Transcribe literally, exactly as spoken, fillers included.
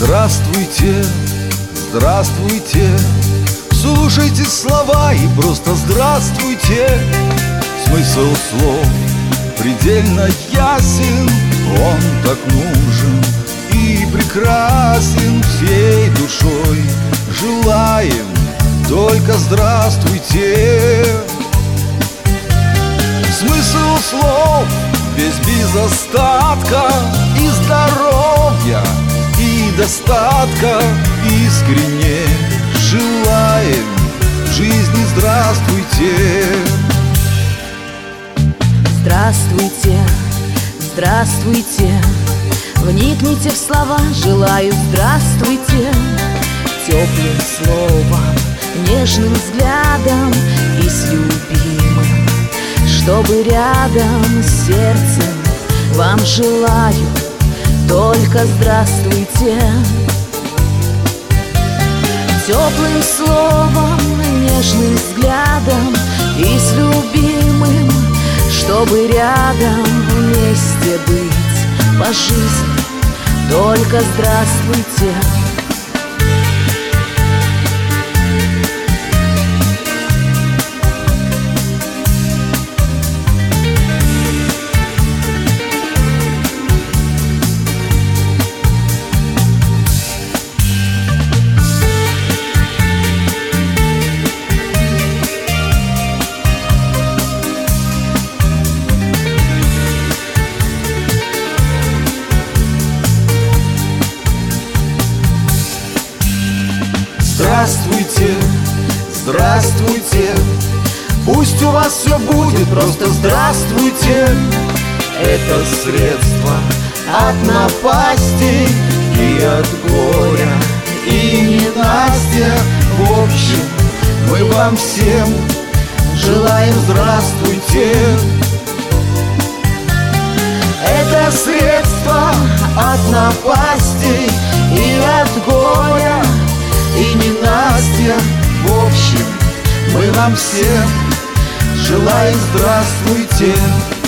Здравствуйте, здравствуйте, слушайте слова и просто здравствуйте. Смысл слов предельно ясен, он так нужен и прекрасен. Всей душой желаем только здравствуйте. Смысл слов весь без остатка, и здоровья, и достатка. Искренне желаем в жизни здравствуйте. Здравствуйте, здравствуйте, вникните в слова, желаю здравствуйте. Теплым словом, нежным взглядом и с любимым, чтобы рядом с сердцем вам желаю только здравствуйте. Теплым словом, нежным взглядом и с любимым, чтобы рядом вместе быть по жизни только здравствуйте. Здравствуйте, здравствуйте, пусть у вас все будет просто здравствуйте. Это средство от напасти и от горя и ненастья. В общем, мы вам всем желаем здравствуйте. Это средство от напасти и от горя и ненастья. В общем, мы вам всем желаем здравствуйте.